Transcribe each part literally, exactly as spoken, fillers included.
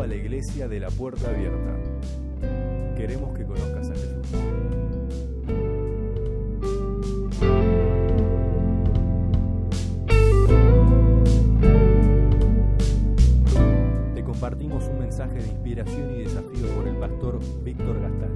la Iglesia de la Puerta Abierta. Queremos que conozcas a Jesús. Te compartimos un mensaje de inspiración y desafío por el pastor Víctor Gastán.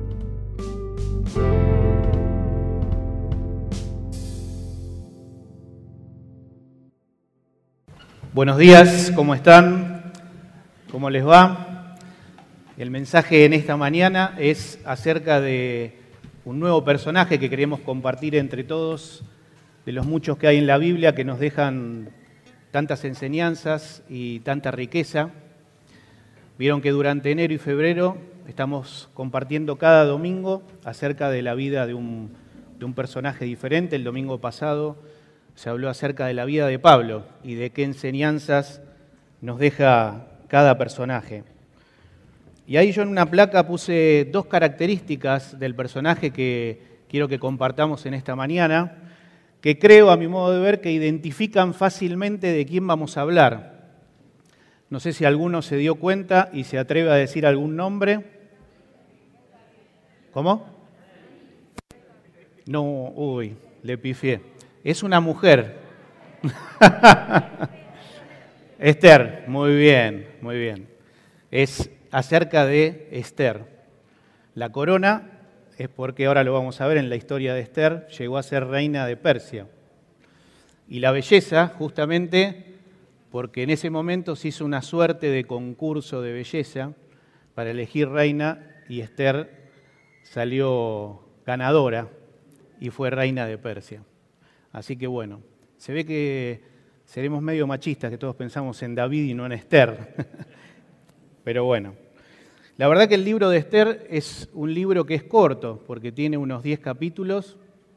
Buenos días, ¿cómo están? ¿Cómo les va? El mensaje en esta mañana es acerca de un nuevo personaje que queremos compartir entre todos, de los muchos que hay en la Biblia que nos dejan tantas enseñanzas y tanta riqueza. Vieron que durante enero y febrero estamos compartiendo cada domingo acerca de la vida de un, de un personaje diferente. El domingo pasado se habló acerca de la vida de Pablo y de qué enseñanzas nos deja cada personaje. Y ahí yo en una placa puse dos características del personaje que quiero que compartamos en esta mañana, que creo, a mi modo de ver, que identifican fácilmente de quién vamos a hablar. No sé si alguno se dio cuenta y se atreve a decir algún nombre. ¿Cómo? No, uy, le pifié. Es una mujer. Esther, muy bien, muy bien. Es acerca de Esther. La corona es porque, ahora lo vamos a ver en la historia de Esther, llegó a ser reina de Persia. Y la belleza, justamente, porque en ese momento se hizo una suerte de concurso de belleza para elegir reina y Esther salió ganadora y fue reina de Persia. Así que bueno, se ve que seremos medio machistas, que todos pensamos en David y no en Esther. Pero bueno, la verdad que el libro de Esther es un libro que es corto, porque tiene unos diez capítulos,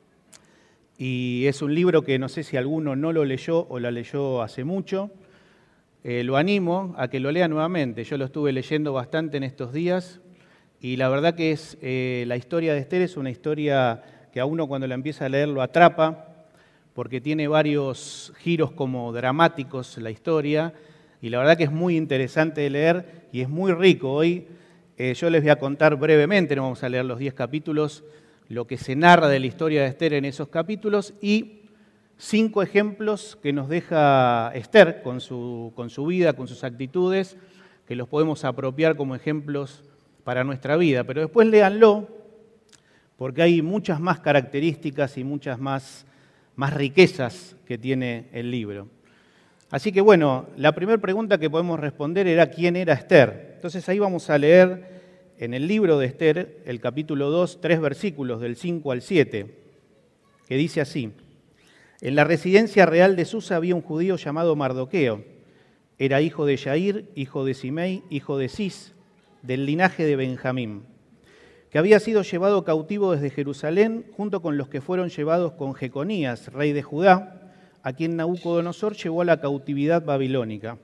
y es un libro que no sé si alguno no lo leyó o lo leyó hace mucho. Eh, lo animo a que lo lea nuevamente. Yo lo estuve leyendo bastante en estos días, y la verdad que es eh, la historia de Esther es una historia que a uno cuando la empieza a leer lo atrapa, porque tiene varios giros como dramáticos la historia, y la verdad que es muy interesante de leer y es muy rico. Hoy eh, yo les voy a contar brevemente, no vamos a leer los diez capítulos, lo que se narra de la historia de Esther en esos capítulos y cinco ejemplos que nos deja Esther con su, con su vida, con sus actitudes, que los podemos apropiar como ejemplos para nuestra vida. Pero después léanlo, porque hay muchas más características y muchas más más riquezas que tiene el libro. Así que bueno, la primera pregunta que podemos responder era ¿quién era Esther? Entonces ahí vamos a leer en el libro de Esther, el capítulo dos, tres versículos del cinco al siete, que dice así: En la residencia real de Susa había un judío llamado Mardoqueo. Era hijo de Yair, hijo de Simei, hijo de Cis, del linaje de Benjamín, que había sido llevado cautivo desde Jerusalén junto con los que fueron llevados con Jeconías, rey de Judá, a quien Nabucodonosor llevó a la cautividad babilónica.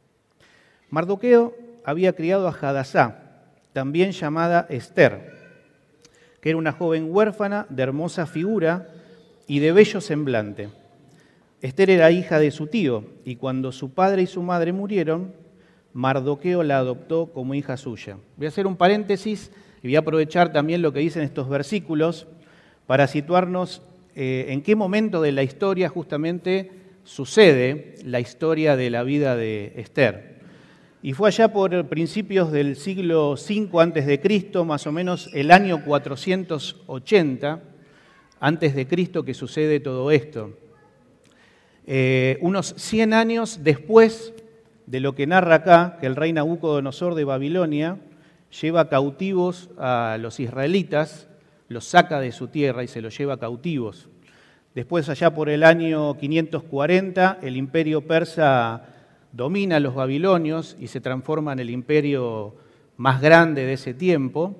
Mardoqueo había criado a Hadasá, también llamada Esther, que era una joven huérfana de hermosa figura y de bello semblante. Esther era hija de su tío, y cuando su padre y su madre murieron, Mardoqueo la adoptó como hija suya. Voy a hacer un paréntesis y voy a aprovechar también lo que dicen estos versículos para situarnos eh, en qué momento de la historia justamente sucede la historia de la vida de Esther. Y fue allá por principios del siglo cinco antes de Cristo, más o menos el año cuatrocientos ochenta antes de Cristo, que sucede todo esto. Eh, unos cien años después de lo que narra acá, que el rey Nabucodonosor de Babilonia lleva cautivos a los israelitas, los saca de su tierra y se los lleva cautivos. Después, allá por el año quinientos cuarenta, el imperio persa domina a los babilonios y se transforma en el imperio más grande de ese tiempo.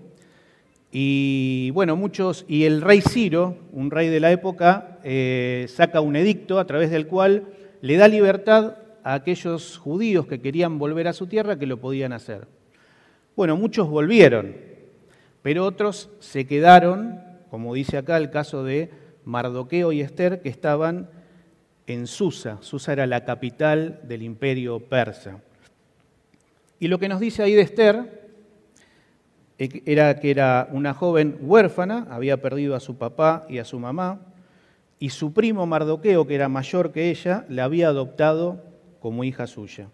Y bueno, muchos, y el rey Ciro, un rey de la época, eh, saca un edicto a través del cual le da libertad a aquellos judíos que querían volver a su tierra, que lo podían hacer. Bueno, muchos volvieron, pero otros se quedaron, como dice acá el caso de Mardoqueo y Esther, que estaban en Susa. Susa era la capital del imperio persa. Y lo que nos dice ahí de Esther era que era una joven huérfana, había perdido a su papá y a su mamá, y su primo Mardoqueo, que era mayor que ella, la había adoptado como hija suya.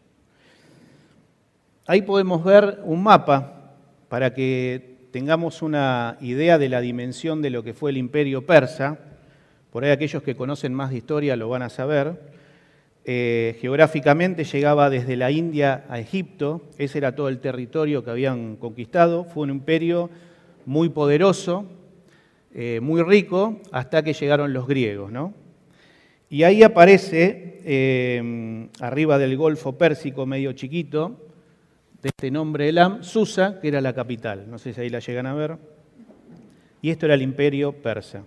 Ahí podemos ver un mapa para que tengamos una idea de la dimensión de lo que fue el imperio persa. Por ahí aquellos que conocen más de historia lo van a saber. Eh, geográficamente llegaba desde la India a Egipto, ese era todo el territorio que habían conquistado. Fue un imperio muy poderoso, eh, muy rico, hasta que llegaron los griegos, ¿no? Y ahí aparece, eh, arriba del Golfo Pérsico, medio chiquito, de este nombre Elam, Susa, que era la capital. No sé si ahí la llegan a ver. Y esto era el imperio persa.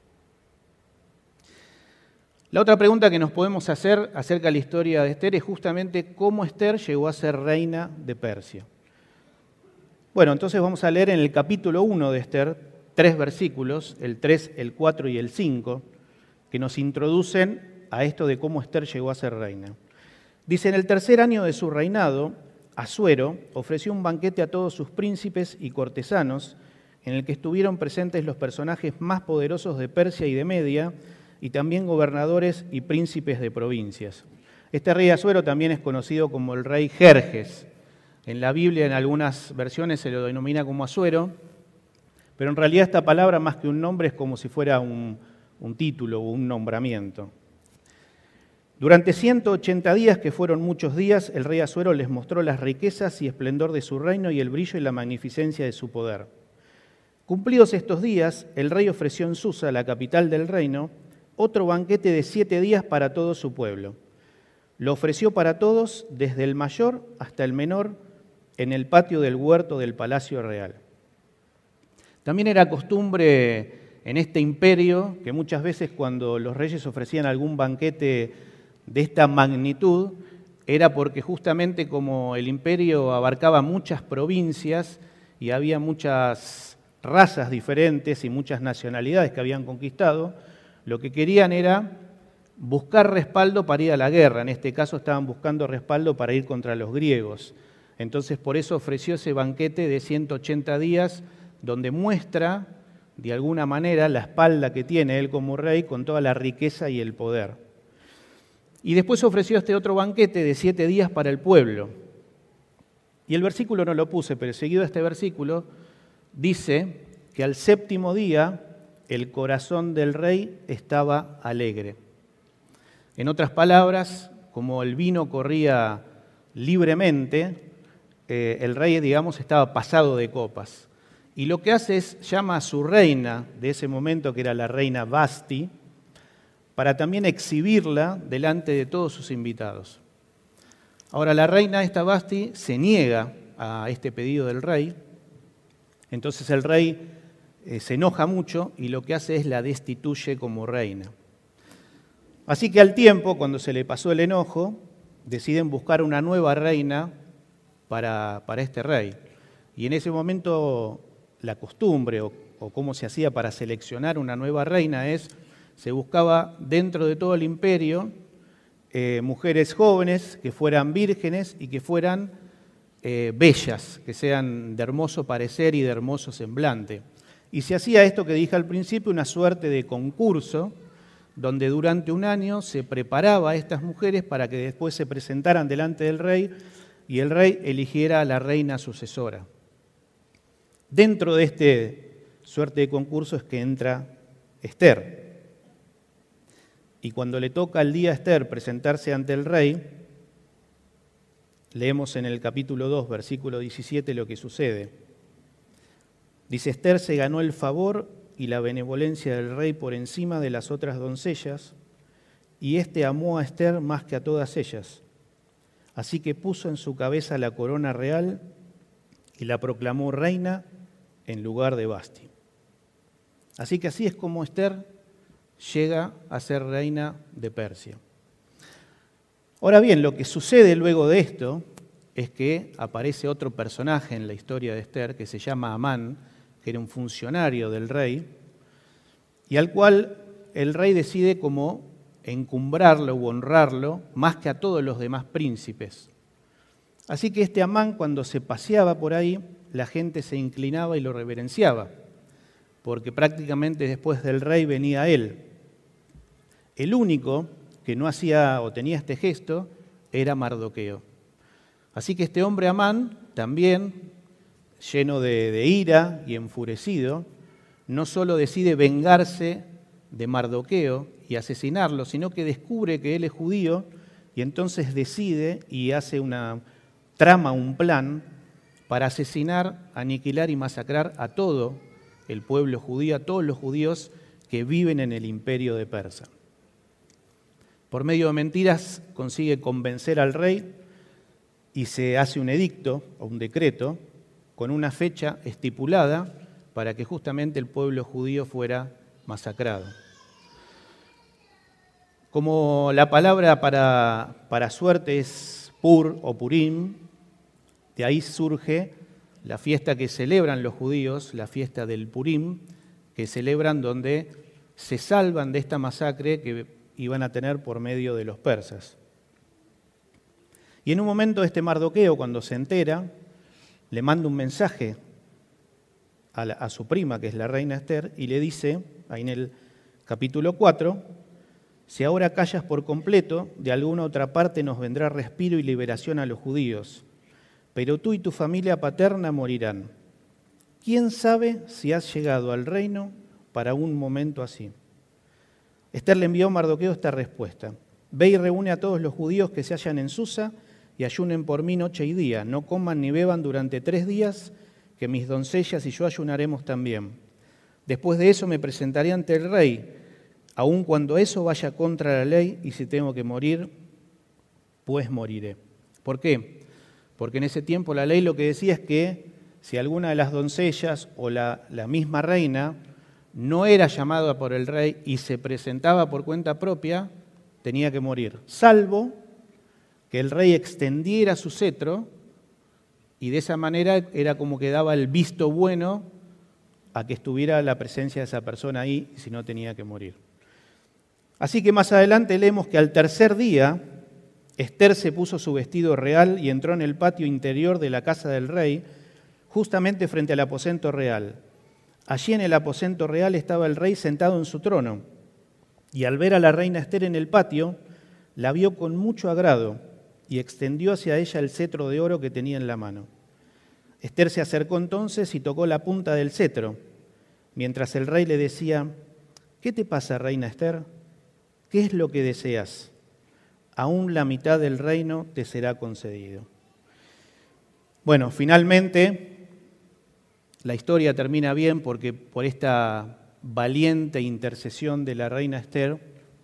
La otra pregunta que nos podemos hacer acerca de la historia de Esther es justamente cómo Esther llegó a ser reina de Persia. Bueno, entonces vamos a leer en el capítulo uno de Esther tres versículos, el tres, el cuatro y el cinco, que nos introducen a esto de cómo Esther llegó a ser reina. Dice, en el tercer año de su reinado, Asuero ofreció un banquete a todos sus príncipes y cortesanos, en el que estuvieron presentes los personajes más poderosos de Persia y de Media, y también gobernadores y príncipes de provincias. Este rey Asuero también es conocido como el rey Jerjes. En la Biblia, en algunas versiones, se lo denomina como Asuero, pero en realidad esta palabra, más que un nombre, es como si fuera un, un título o un nombramiento. Durante ciento ochenta días, que fueron muchos días, el rey Asuero les mostró las riquezas y esplendor de su reino y el brillo y la magnificencia de su poder. Cumplidos estos días, el rey ofreció en Susa, la capital del reino, otro banquete de siete días para todo su pueblo. Lo ofreció para todos, desde el mayor hasta el menor, en el patio del huerto del Palacio Real. También era costumbre en este imperio que muchas veces cuando los reyes ofrecían algún banquete de esta magnitud, era porque justamente como el imperio abarcaba muchas provincias y había muchas razas diferentes y muchas nacionalidades que habían conquistado, lo que querían era buscar respaldo para ir a la guerra. En este caso estaban buscando respaldo para ir contra los griegos. Entonces por eso ofreció ese banquete de ciento ochenta días, donde muestra de alguna manera la espalda que tiene él como rey con toda la riqueza y el poder. Y después ofreció este otro banquete de siete días para el pueblo. Y el versículo no lo puse, pero seguido a este versículo dice que al séptimo día el corazón del rey estaba alegre. En otras palabras, como el vino corría libremente, eh, el rey, digamos, estaba pasado de copas. Y lo que hace es, llama a su reina de ese momento, que era la reina Vasti, para también exhibirla delante de todos sus invitados. Ahora, la reina esta Vasti se niega a este pedido del rey, entonces el rey Eh, se enoja mucho y lo que hace es la destituye como reina. Así que al tiempo, cuando se le pasó el enojo, deciden buscar una nueva reina para, para este rey. Y en ese momento la costumbre o, o cómo se hacía para seleccionar una nueva reina es, se buscaba dentro de todo el imperio eh, mujeres jóvenes que fueran vírgenes y que fueran eh, bellas, que sean de hermoso parecer y de hermoso semblante. Y se hacía esto que dije al principio, una suerte de concurso, donde durante un año se preparaba a estas mujeres para que después se presentaran delante del rey y el rey eligiera a la reina sucesora. Dentro de esta suerte de concurso es que entra Esther. Y cuando le toca al día a Esther presentarse ante el rey, leemos en el capítulo dos, versículo diecisiete, lo que sucede. Dice, Esther se ganó el favor y la benevolencia del rey por encima de las otras doncellas, y éste amó a Esther más que a todas ellas. Así que puso en su cabeza la corona real y la proclamó reina en lugar de Vasti. Así que así es como Esther llega a ser reina de Persia. Ahora bien, lo que sucede luego de esto es que aparece otro personaje en la historia de Esther que se llama Amán, que era un funcionario del rey, y al cual el rey decide como encumbrarlo u honrarlo más que a todos los demás príncipes. Así que este Amán, cuando se paseaba por ahí, la gente se inclinaba y lo reverenciaba, porque prácticamente después del rey venía él. El único que no hacía o tenía este gesto era Mardoqueo. Así que este hombre Amán, también lleno de, de ira y enfurecido, no solo decide vengarse de Mardoqueo y asesinarlo, sino que descubre que él es judío y entonces decide y hace una trama, un plan para asesinar, aniquilar y masacrar a todo el pueblo judío, a todos los judíos que viven en el imperio de Persia. Por medio de mentiras consigue convencer al rey y se hace un edicto o un decreto con una fecha estipulada para que justamente el pueblo judío fuera masacrado. Como la palabra para, para suerte es Pur o Purim, de ahí surge la fiesta que celebran los judíos, la fiesta del Purim, que celebran donde se salvan de esta masacre que iban a tener por medio de los persas. Y en un momento este Mardoqueo, cuando se entera, le manda un mensaje a, la, a su prima, que es la reina Ester, y le dice, ahí en el capítulo cuatro, si ahora callas por completo, de alguna otra parte nos vendrá respiro y liberación a los judíos, pero tú y tu familia paterna morirán. ¿Quién sabe si has llegado al reino para un momento así? Ester le envió a Mardoqueo esta respuesta. Ve y reúne a todos los judíos que se hallan en Susa y ayunen por mí noche y día. No coman ni beban durante tres días, que mis doncellas y yo ayunaremos también. Después de eso me presentaré ante el rey, aun cuando eso vaya contra la ley, y si tengo que morir, pues moriré. ¿Por qué? Porque en ese tiempo la ley lo que decía es que si alguna de las doncellas o la, la misma reina no era llamada por el rey y se presentaba por cuenta propia, tenía que morir, salvo que el rey extendiera su cetro y de esa manera era como que daba el visto bueno a que estuviera la presencia de esa persona ahí, si no tenía que morir. Así que más adelante leemos que al tercer día Ester se puso su vestido real y entró en el patio interior de la casa del rey, justamente frente al aposento real. Allí en el aposento real estaba el rey sentado en su trono, y al ver a la reina Ester en el patio, la vio con mucho agrado y extendió hacia ella el cetro de oro que tenía en la mano. Ester se acercó entonces y tocó la punta del cetro, mientras el rey le decía, ¿qué te pasa, reina Ester? ¿Qué es lo que deseas? Aún la mitad del reino te será concedido. Bueno, finalmente la historia termina bien porque por esta valiente intercesión de la reina Ester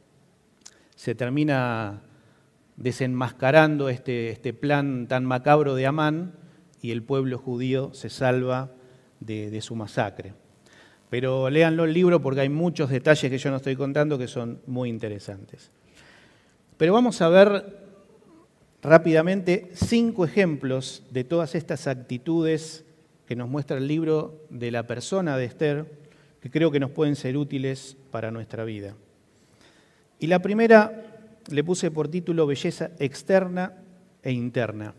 se termina desenmascarando este, este plan tan macabro de Amán y el pueblo judío se salva de, de su masacre. Pero léanlo el libro porque hay muchos detalles que yo no estoy contando que son muy interesantes. Pero vamos a ver rápidamente cinco ejemplos de todas estas actitudes que nos muestra el libro de la persona de Ester, que creo que nos pueden ser útiles para nuestra vida. Y la primera le puse por título Belleza externa e interna.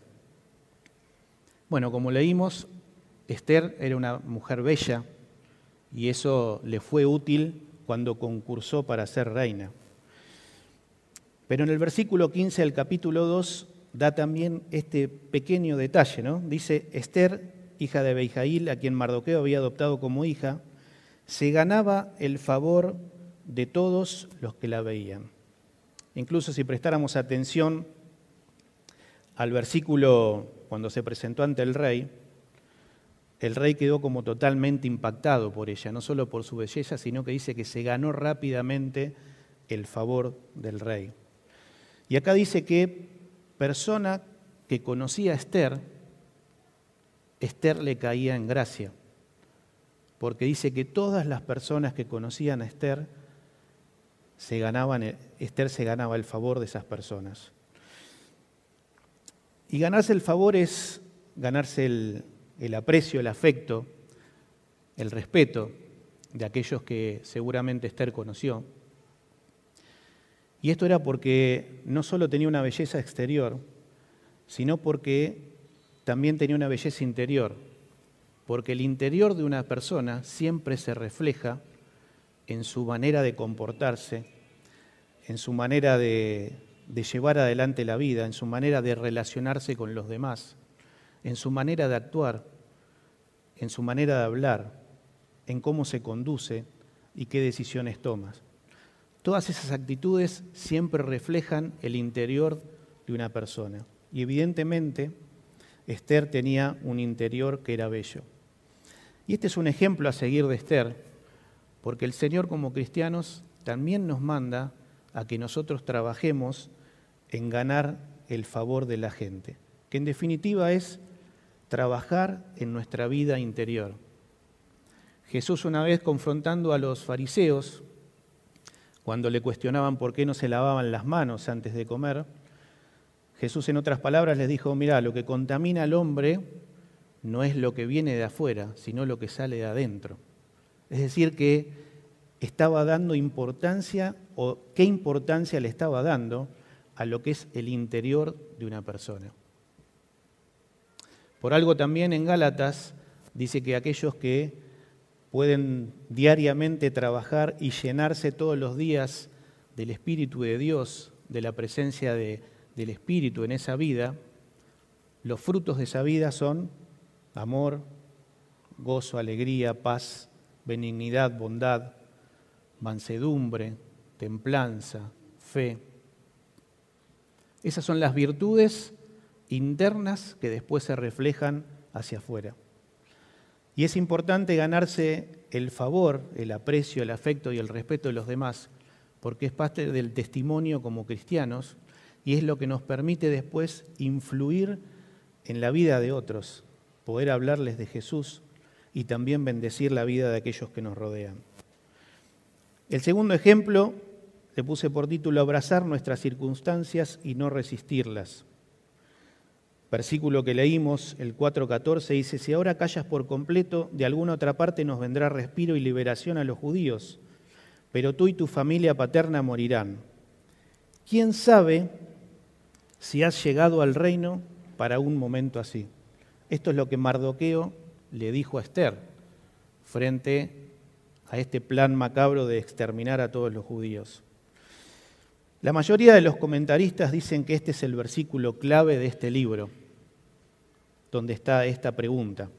Bueno, como leímos, Ester era una mujer bella y eso le fue útil cuando concursó para ser reina. Pero en el versículo quince del capítulo dos da también este pequeño detalle, ¿no? Dice, Ester, hija de Abihail, a quien Mardoqueo había adoptado como hija, se ganaba el favor de todos los que la veían. Incluso si prestáramos atención al versículo cuando se presentó ante el rey, el rey quedó como totalmente impactado por ella, no solo por su belleza, sino que dice que se ganó rápidamente el favor del rey. Y acá dice que persona que conocía a Ester, Ester le caía en gracia, porque dice que todas las personas que conocían a Ester, se ganaban, Ester se ganaba el favor de esas personas. Y ganarse el favor es ganarse el, el aprecio, el afecto, el respeto de aquellos que seguramente Ester conoció. Y esto era porque no solo tenía una belleza exterior, sino porque también tenía una belleza interior, porque el interior de una persona siempre se refleja en su manera de comportarse, en su manera de, de llevar adelante la vida, en su manera de relacionarse con los demás, en su manera de actuar, en su manera de hablar, en cómo se conduce y qué decisiones toma. Todas esas actitudes siempre reflejan el interior de una persona. Y evidentemente, Esther tenía un interior que era bello. Y este es un ejemplo a seguir de Esther, porque el Señor como cristianos también nos manda a que nosotros trabajemos en ganar el favor de la gente, que en definitiva es trabajar en nuestra vida interior. Jesús una vez confrontando a los fariseos, cuando le cuestionaban por qué no se lavaban las manos antes de comer, Jesús en otras palabras les dijo, mirá, lo que contamina al hombre no es lo que viene de afuera, sino lo que sale de adentro. Es decir, que estaba dando importancia, o qué importancia le estaba dando a lo que es el interior de una persona. Por algo también en Gálatas dice que aquellos que pueden diariamente trabajar y llenarse todos los días del Espíritu de Dios, de la presencia de, del Espíritu en esa vida, los frutos de esa vida son amor, gozo, alegría, paz, benignidad, bondad, mansedumbre, templanza, fe. Esas son las virtudes internas que después se reflejan hacia afuera. Y es importante ganarse el favor, el aprecio, el afecto y el respeto de los demás, porque es parte del testimonio como cristianos y es lo que nos permite después influir en la vida de otros, poder hablarles de Jesús y también bendecir la vida de aquellos que nos rodean. El segundo ejemplo le puse por título abrazar nuestras circunstancias y no resistirlas. Versículo que leímos, el cuatro catorce, dice, si ahora callas por completo, de alguna otra parte nos vendrá respiro y liberación a los judíos, pero tú y tu familia paterna morirán. ¿Quién sabe si has llegado al reino para un momento así? Esto es lo que Mardoqueo le dijo a Esther frente a este plan macabro de exterminar a todos los judíos. La mayoría de los comentaristas dicen que este es el versículo clave de este libro, donde está esta pregunta.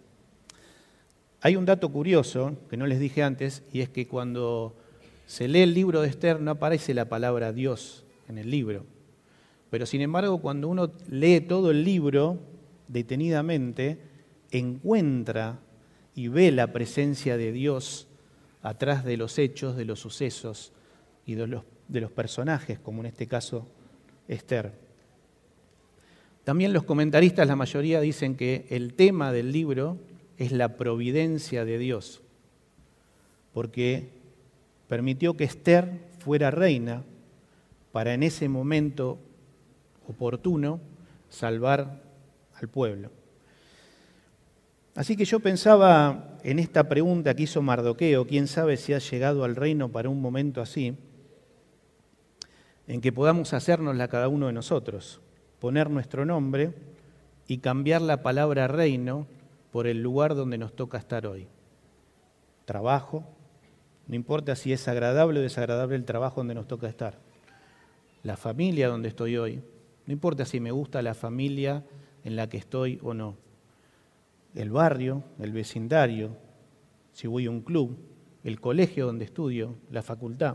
Hay un dato curioso que no les dije antes, y es que cuando se lee el libro de Esther no aparece la palabra Dios en el libro. Pero sin embargo, cuando uno lee todo el libro detenidamente, encuentra y ve la presencia de Dios atrás de los hechos, de los sucesos y de los, de los personajes, como en este caso Esther. También los comentaristas, la mayoría, dicen que el tema del libro es la providencia de Dios, porque permitió que Esther fuera reina para en ese momento oportuno salvar al pueblo. Así que yo pensaba en esta pregunta que hizo Mardoqueo, quién sabe si ha llegado al reino para un momento así, en que podamos hacérnosla cada uno de nosotros, poner nuestro nombre y cambiar la palabra reino por el lugar donde nos toca estar hoy. Trabajo, no importa si es agradable o desagradable el trabajo donde nos toca estar. La familia donde estoy hoy, no importa si me gusta la familia en la que estoy o no. El barrio, el vecindario, si voy a un club, el colegio donde estudio, la facultad.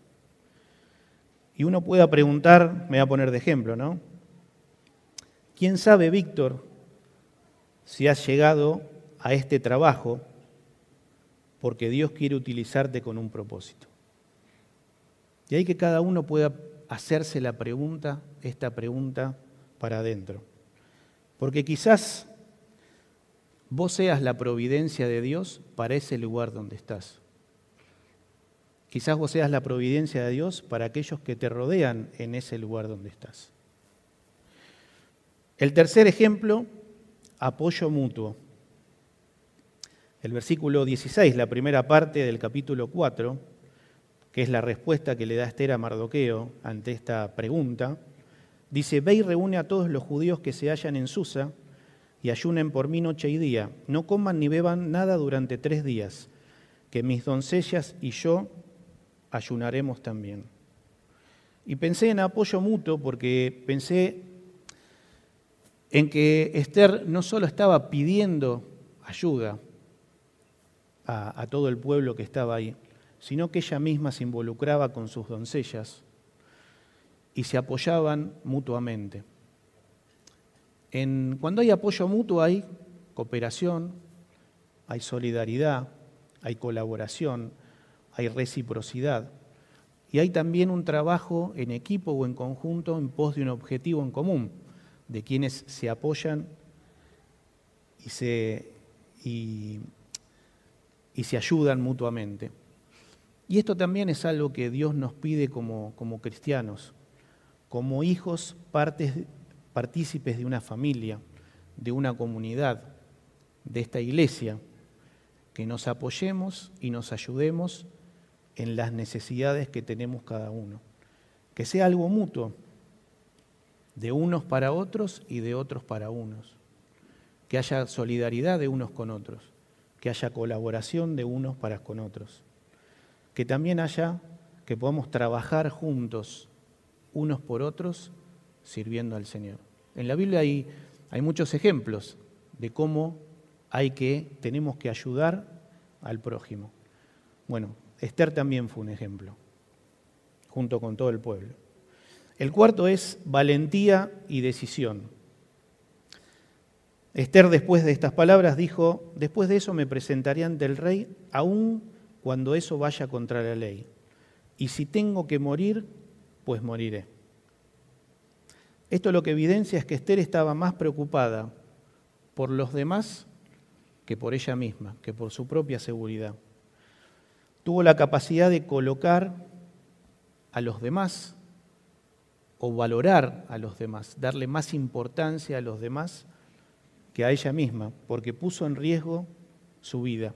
Y uno pueda preguntar, me voy a poner de ejemplo, ¿no? ¿Quién sabe, Víctor, si has llegado a este trabajo porque Dios quiere utilizarte con un propósito? Y ahí que cada uno pueda hacerse la pregunta, esta pregunta para adentro. Porque quizás vos seas la providencia de Dios para ese lugar donde estás. Quizás vos seas la providencia de Dios para aquellos que te rodean en ese lugar donde estás. El tercer ejemplo, apoyo mutuo. El versículo dieciséis, la primera parte del capítulo cuatro, que es la respuesta que le da Esther a Mardoqueo ante esta pregunta, dice, ve y reúne a todos los judíos que se hallan en Susa y ayunen por mí noche y día. No coman ni beban nada durante tres días, que mis doncellas y yo ayunaremos también. Y pensé en apoyo mutuo porque pensé en que Esther no solo estaba pidiendo ayuda a, a todo el pueblo que estaba ahí, sino que ella misma se involucraba con sus doncellas y se apoyaban mutuamente. En, cuando hay apoyo mutuo hay cooperación, hay solidaridad, hay colaboración, hay reciprocidad y hay también un trabajo en equipo o en conjunto en pos de un objetivo en común, de quienes se apoyan y se, y, y se ayudan mutuamente. Y esto también es algo que Dios nos pide como, como cristianos, como hijos, partes, partícipes de una familia, de una comunidad, de esta iglesia, que nos apoyemos y nos ayudemos en las necesidades que tenemos cada uno. Que sea algo mutuo, de unos para otros y de otros para unos. Que haya solidaridad de unos con otros, que haya colaboración de unos para con otros. Que también haya, que podamos trabajar juntos, unos por otros, sirviendo al Señor. En la Biblia hay, hay muchos ejemplos de cómo hay que, tenemos que ayudar al prójimo. Bueno, Esther también fue un ejemplo, junto con todo el pueblo. El cuarto es valentía y decisión. Esther, después de estas palabras, dijo: después de eso me presentaré ante el rey, aun cuando eso vaya contra la ley. Y si tengo que morir, pues moriré. Esto lo que evidencia es que Esther estaba más preocupada por los demás que por ella misma, que por su propia seguridad. Tuvo la capacidad de colocar a los demás o valorar a los demás, darle más importancia a los demás que a ella misma, porque puso en riesgo su vida.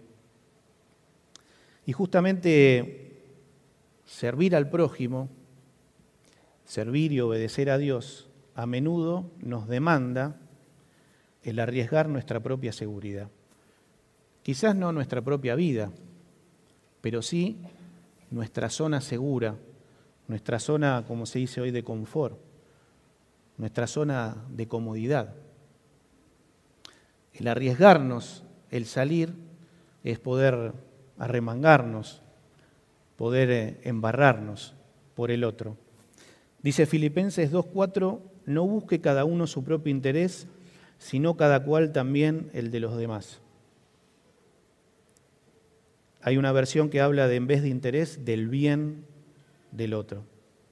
Y justamente servir al prójimo, servir y obedecer a Dios, a menudo nos demanda el arriesgar nuestra propia seguridad. Quizás no nuestra propia vida, pero sí nuestra zona segura, nuestra zona, como se dice hoy, de confort, nuestra zona de comodidad. El arriesgarnos, el salir, es poder arremangarnos, poder embarrarnos por el otro. Dice Filipenses dos cuatro, no busque cada uno su propio interés, sino cada cual también el de los demás. Hay una versión que habla de, en vez de interés, del bien del otro.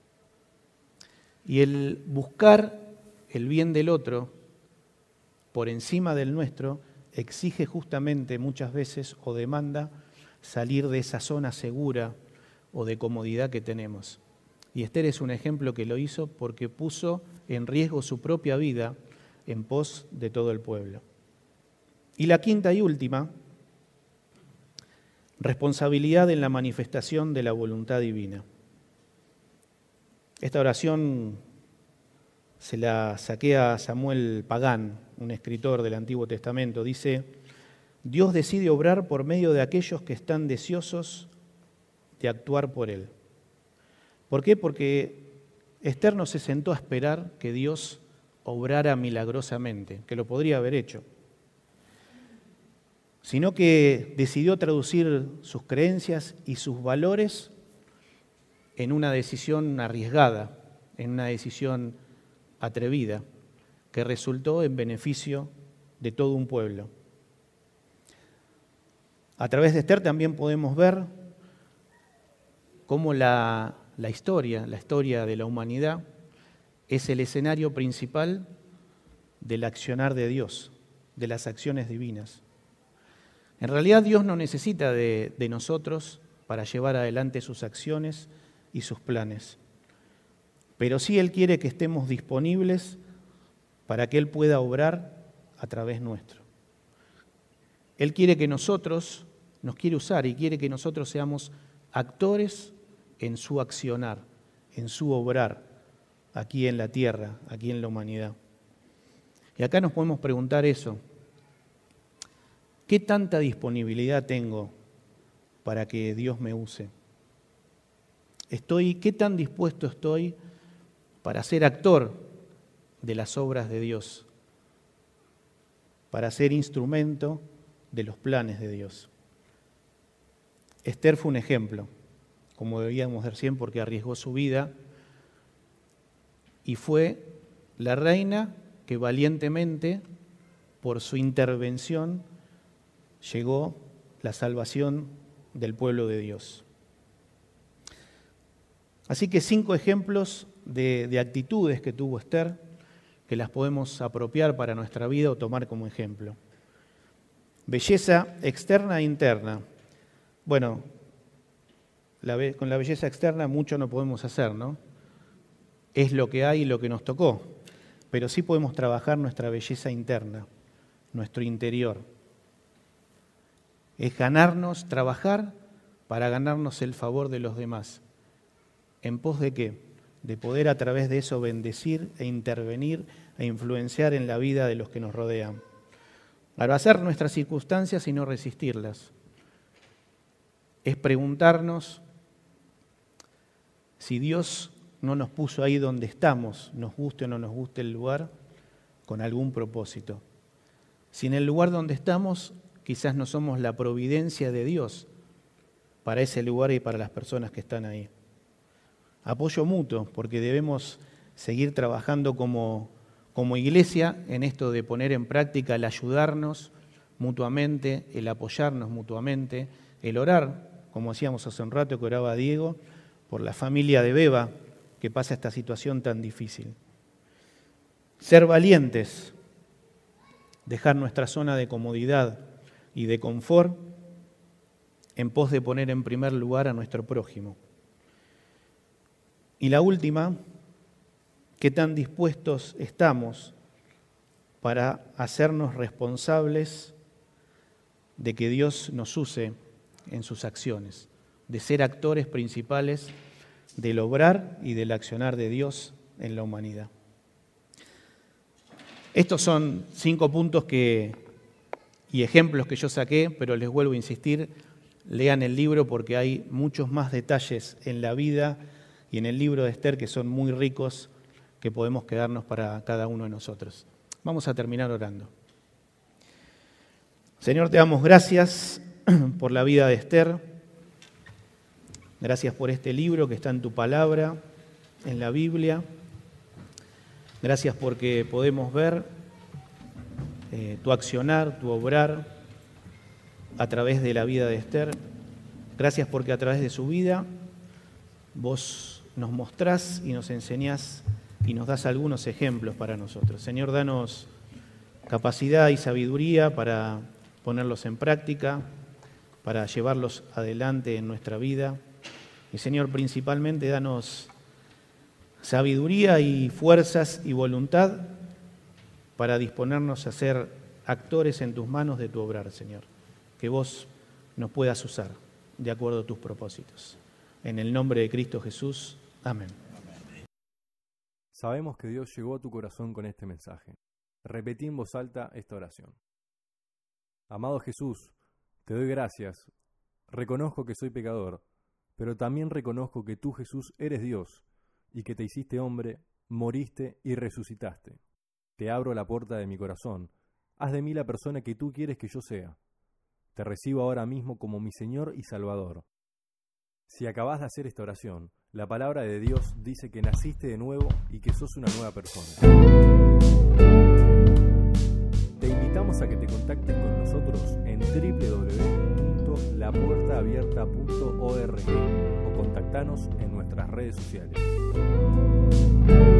Y el buscar el bien del otro por encima del nuestro exige justamente muchas veces o demanda salir de esa zona segura o de comodidad que tenemos. Y Esther es un ejemplo que lo hizo porque puso en riesgo su propia vida en pos de todo el pueblo. Y la quinta y última, responsabilidad en la manifestación de la voluntad divina. Esta oración se la saqué a Samuel Pagán, un escritor del Antiguo Testamento. Dice: Dios decide obrar por medio de aquellos que están deseosos de actuar por Él. ¿Por qué? Porque Esther no se sentó a esperar que Dios obrara milagrosamente, que lo podría haber hecho, sino que decidió traducir sus creencias y sus valores en una decisión arriesgada, en una decisión atrevida, que resultó en beneficio de todo un pueblo. A través de Esther también podemos ver cómo la, la historia, la historia de la humanidad, es el escenario principal del accionar de Dios, de las acciones divinas. En realidad Dios no necesita de, de nosotros para llevar adelante sus acciones y sus planes, pero sí Él quiere que estemos disponibles para que Él pueda obrar a través nuestro. Él quiere que nosotros, nos quiere usar y quiere que nosotros seamos actores en su accionar, en su obrar, aquí en la tierra, aquí en la humanidad. Y acá nos podemos preguntar eso. ¿Qué tanta disponibilidad tengo para que Dios me use? Estoy, ¿qué tan dispuesto estoy para ser actor de las obras de Dios? Para ser instrumento de los planes de Dios. Esther fue un ejemplo, como debíamos recién, porque arriesgó su vida y fue la reina que valientemente, por su intervención, llegó la salvación del pueblo de Dios. Así que cinco ejemplos de, de actitudes que tuvo Esther, que las podemos apropiar para nuestra vida o tomar como ejemplo. Belleza externa e interna. Bueno, la, con la belleza externa mucho no podemos hacer, ¿no? Es lo que hay y lo que nos tocó. Pero sí podemos trabajar nuestra belleza interna, nuestro interior. Es ganarnos, trabajar para ganarnos el favor de los demás. ¿En pos de qué? De poder a través de eso bendecir e intervenir e influenciar en la vida de los que nos rodean. Abrazar nuestras circunstancias y no resistirlas. Es preguntarnos si Dios no nos puso ahí donde estamos, nos guste o no nos guste el lugar, con algún propósito. Si en el lugar donde estamos quizás no somos la providencia de Dios para ese lugar y para las personas que están ahí. Apoyo mutuo, porque debemos seguir trabajando como, como iglesia en esto de poner en práctica el ayudarnos mutuamente, el apoyarnos mutuamente, el orar, como hacíamos hace un rato que oraba Diego, por la familia de Beba que pasa esta situación tan difícil. Ser valientes, dejar nuestra zona de comodidad y de confort en pos de poner en primer lugar a nuestro prójimo. Y la última, ¿qué tan dispuestos estamos para hacernos responsables de que Dios nos use en sus acciones, de ser actores principales del obrar y del accionar de Dios en la humanidad? Estos son cinco puntos que, y ejemplos que yo saqué, pero les vuelvo a insistir, lean el libro porque hay muchos más detalles en la vida y en el libro de Esther que son muy ricos, que podemos quedarnos para cada uno de nosotros. Vamos a terminar orando. Señor, te damos gracias por la vida de Esther. Gracias por este libro que está en tu palabra, en la Biblia. Gracias porque podemos ver eh, tu accionar, tu obrar a través de la vida de Esther. Gracias porque a través de su vida vos nos mostrás y nos enseñás y nos das algunos ejemplos para nosotros. Señor, danos capacidad y sabiduría para ponerlos en práctica, para llevarlos adelante en nuestra vida. Y Señor, principalmente danos sabiduría y fuerzas y voluntad para disponernos a ser actores en tus manos de tu obrar, Señor. Que vos nos puedas usar de acuerdo a tus propósitos. En el nombre de Cristo Jesús. Amén. Sabemos que Dios llegó a tu corazón con este mensaje. Repetí en voz alta esta oración. Amado Jesús, te doy gracias. Reconozco que soy pecador, pero también reconozco que tú, Jesús, eres Dios y que te hiciste hombre, moriste y resucitaste. Te abro la puerta de mi corazón. Haz de mí la persona que tú quieres que yo sea. Te recibo ahora mismo como mi Señor y Salvador. Si acabas de hacer esta oración, la palabra de Dios dice que naciste de nuevo y que sos una nueva persona. Te invitamos a que te contactes con nosotros en doble u doble u doble u punto la puerta abierta punto org o contactanos en nuestras redes sociales.